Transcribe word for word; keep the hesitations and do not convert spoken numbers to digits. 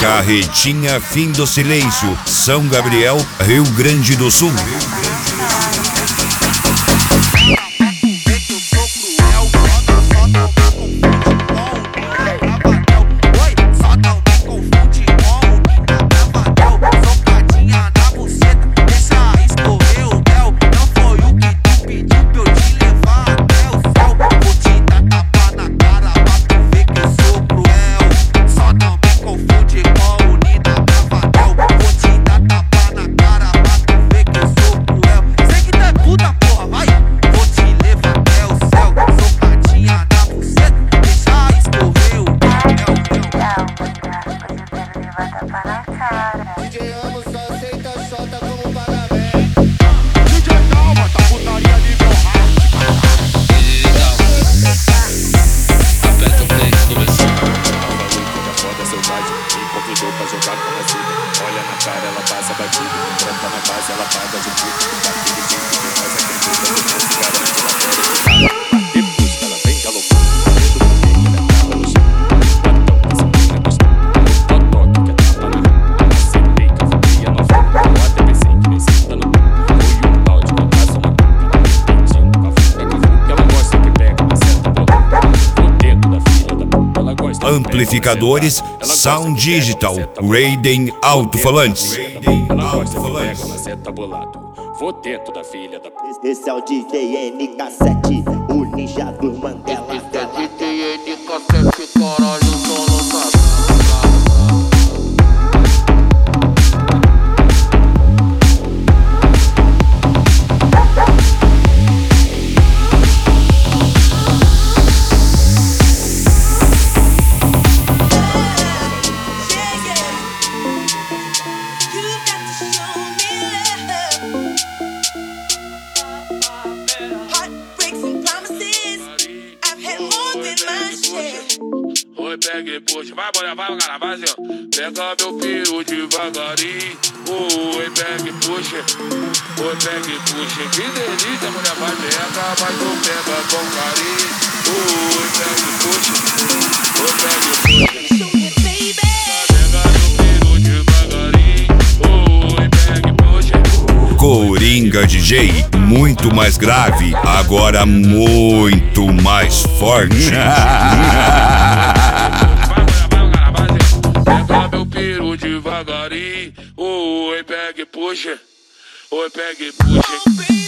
Carretinha Fim do Silêncio, São Gabriel, Rio Grande do Sul. Olha na cara, ela passa batida. Trata na base, ela paga de puta. Daquele jeito que faz acredita que não se garante na fora. Depois que ela vem galopando, dedo por meio, ela tapa no chão. Batão, essa menina gostou. Totoque, que é tapa na rua. Acertei, que eu fiquei a nova. Eu até pensei que nem senta no cu. Foi um balde, que eu faço uma cuca. Ela me pedindo pra ficar com a fuga. Ela gosta que pega, mas senta bolada. Vou dentro da filha da puta. Ela gosta. Amplificadores Sound Digital, Raiden Alto-Falantes. Ela gosta que pega, mas senta bolado. Vou dentro da filha da puta. Esse é o D J N K sete, o ninja do Mandela. Esse é D J N K sete, caralho, só lançado. Oi, pega e puxa, vai, bora, vai, cara, vai, assim, ó. Pega meu peru devagarinho. Oi, pega e puxa. Oi, pega e puxa. Que delícia, mulher, vai, pega, mas tu pega com carinho. Oi, pega e puxa. Oi, pega e puxa. Pega meu peru devagarinho. Oi, pega e puxa. Coringa D J, muito mais grave, agora muito mais forte. Pega meu peru devagarinho. Oi, pega e puxa. Oi, pega e puxa.